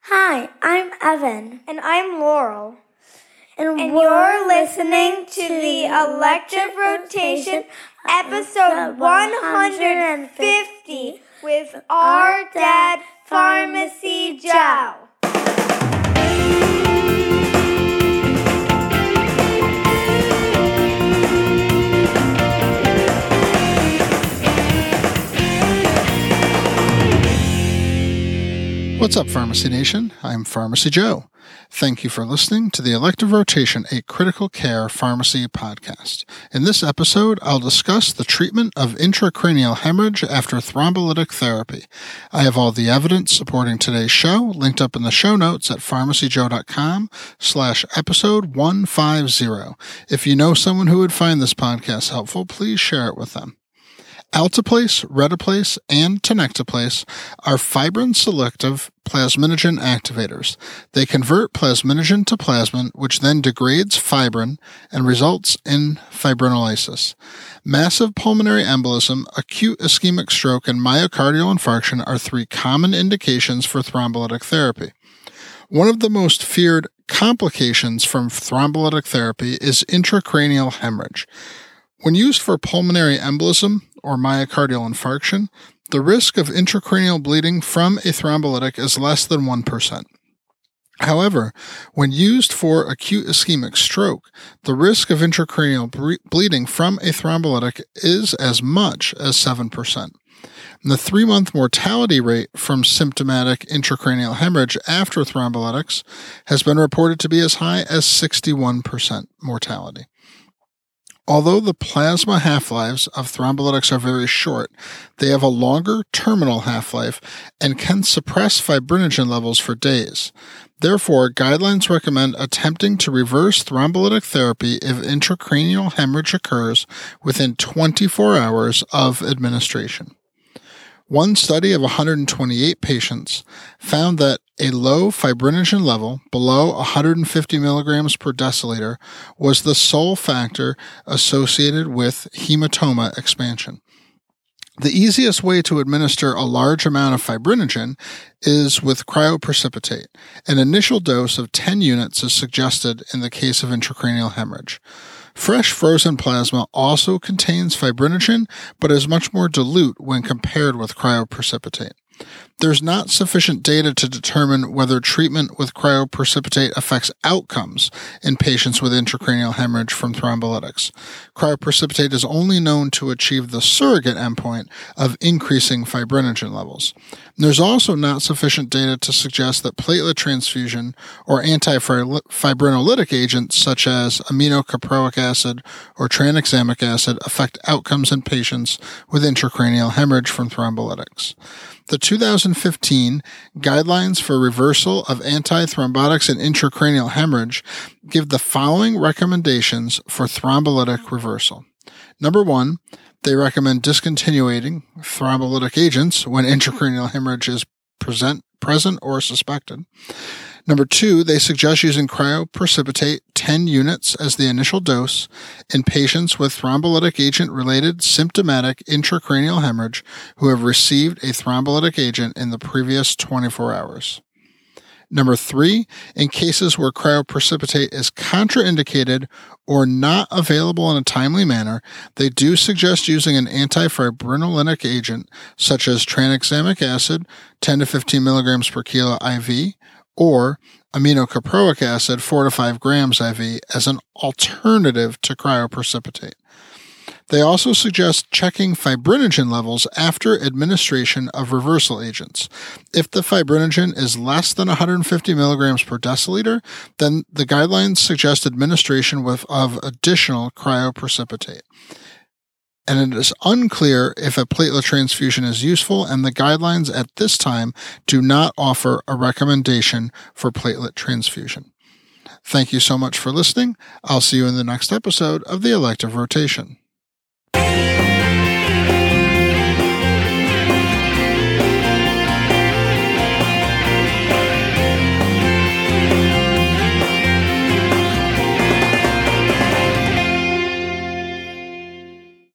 Hi, I'm Evan. And I'm Laurel. And you're listening to the Elective Rotation, episode 150 with our dad, Pharmacy Joe. What's up, Pharmacy Nation? I'm Pharmacy Joe. Thank you for listening to the Elective Rotation, a critical care pharmacy podcast. In this episode, I'll discuss the treatment of intracranial hemorrhage after thrombolytic therapy. I have all the evidence supporting today's show linked up in the show notes at pharmacyjoe.com/episode 150. If you know someone who would find this podcast helpful, please share it with them. Alteplase, Retaplase, and Tenecteplase are fibrin-selective plasminogen activators. They convert plasminogen to plasmin, which then degrades fibrin and results in fibrinolysis. Massive pulmonary embolism, acute ischemic stroke, and myocardial infarction are three common indications for thrombolytic therapy. One of the most feared complications from thrombolytic therapy is intracranial hemorrhage. When used for pulmonary embolism or myocardial infarction, the risk of intracranial bleeding from a thrombolytic is less than 1%. However, when used for acute ischemic stroke, the risk of intracranial bleeding from a thrombolytic is as much as 7%. And the 3-month mortality rate from symptomatic intracranial hemorrhage after thrombolytics has been reported to be as high as 61% mortality. Although the plasma half-lives of thrombolytics are very short, they have a longer terminal half-life and can suppress fibrinogen levels for days. Therefore, guidelines recommend attempting to reverse thrombolytic therapy if intracranial hemorrhage occurs within 24 hours of administration. One study of 128 patients found that a low fibrinogen level below 150 milligrams per deciliter was the sole factor associated with hematoma expansion. The easiest way to administer a large amount of fibrinogen is with cryoprecipitate. An initial dose of 10 units is suggested in the case of intracranial hemorrhage. Fresh frozen plasma also contains fibrinogen, but is much more dilute when compared with cryoprecipitate. There's not sufficient data to determine whether treatment with cryoprecipitate affects outcomes in patients with intracranial hemorrhage from thrombolytics. Cryoprecipitate is only known to achieve the surrogate endpoint of increasing fibrinogen levels. There's also not sufficient data to suggest that platelet transfusion or antifibrinolytic agents such as aminocaproic acid or tranexamic acid affect outcomes in patients with intracranial hemorrhage from thrombolytics. The 2015 Guidelines for Reversal of Antithrombotics in Intracranial Hemorrhage give the following recommendations for thrombolytic reversal. Number 1, they recommend discontinuing thrombolytic agents when intracranial hemorrhage is present or suspected. Number 2, they suggest using cryoprecipitate 10 units as the initial dose in patients with thrombolytic agent-related symptomatic intracranial hemorrhage who have received a thrombolytic agent in the previous 24 hours. Number 3, in cases where cryoprecipitate is contraindicated or not available in a timely manner, they do suggest using an antifibrinolytic agent such as tranexamic acid, 10 to 15 milligrams per kilo IV, or aminocaproic acid, 4 to 5 grams IV, as an alternative to cryoprecipitate. They also suggest checking fibrinogen levels after administration of reversal agents. If the fibrinogen is less than 150 milligrams per deciliter, then the guidelines suggest administration of additional cryoprecipitate. And it is unclear if a platelet transfusion is useful, and the guidelines at this time do not offer a recommendation for platelet transfusion. Thank you so much for listening. I'll see you in the next episode of the Elective Rotation.